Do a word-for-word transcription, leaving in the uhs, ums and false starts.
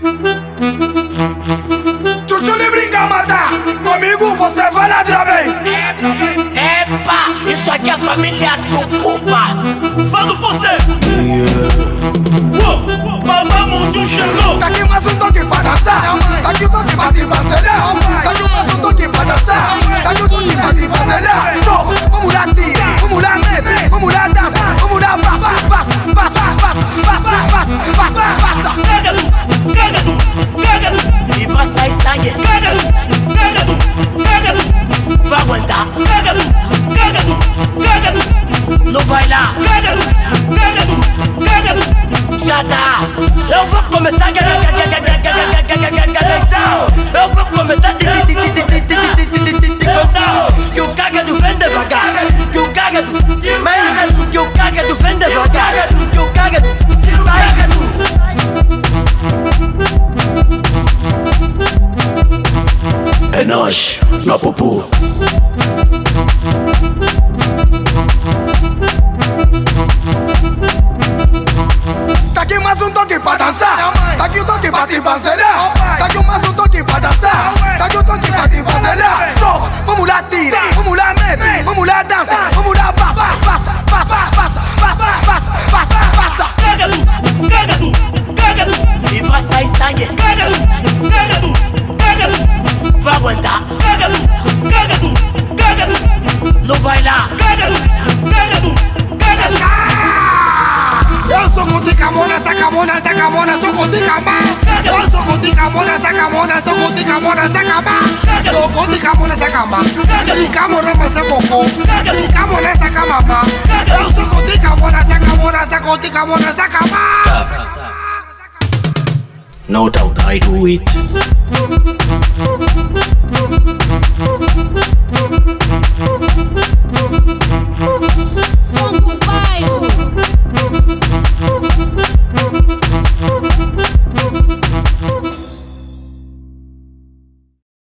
Chuchu lhe brinca matar, comigo você vai ladrar bem. Epa, isso aqui é a família do Cuba. Fã do poster. Uou, babamos de um chegou. Tá aqui mais um toque pra dançar. Tá aqui o toque pra te parcelar. Tá aqui mais um toque pra dançar. Tá aqui o toque pra te parcelar. Vamos lá tira, vamos lá mete, vamos lá dança, vamos lá passa, passa, passa, passa, passa, passa, passa, passa. Caga tu, caga tu, caga tu. E vai sair sangue. Caga tu, caga tu, caga tu. Vai aguentar. Caga tu, caga tu, caga tu. Não vai lá. Caga tu, caga tu, caga tu. Já tá. Eu vou começar a Eu vou começar a que o cagado vem devagar. Que o cagado, que o cagado vem devagar. Que o cagado, cagado. É nós, no Pupu. Tá aqui mais um toque pra dançar. Tá aqui o toque pra te parcelar. Tá aqui mais um toque pra dançar. Tá aqui o toque pra te parcelar. Vamos lá tira, vamos lá mete, vamos lá dança, vamos lá passa, passa, passa, passa, passa, passa, passa, passa. Caga tu, caga tu, caga tu. E vai sair sangue. Caga tu, caga tu, caga tu. Vai aguentar. Caga tu, caga tu, caga tu. Não vai lá. Caga tu, caga tu, caga tu. Eu sou contigo, amona, saca mona, saca mona, sou contigo, amor. Eu sou contigo, amona, saca mona, sou contigo, amona, saca amor. Sou contigo, amona, saca amor. Fica amona, mas é cocô. Fica amona, saca mamá. Eu sou contigo, amona, saca mona, sou contigo, amona, saca amor. Stop. No doubt I do it.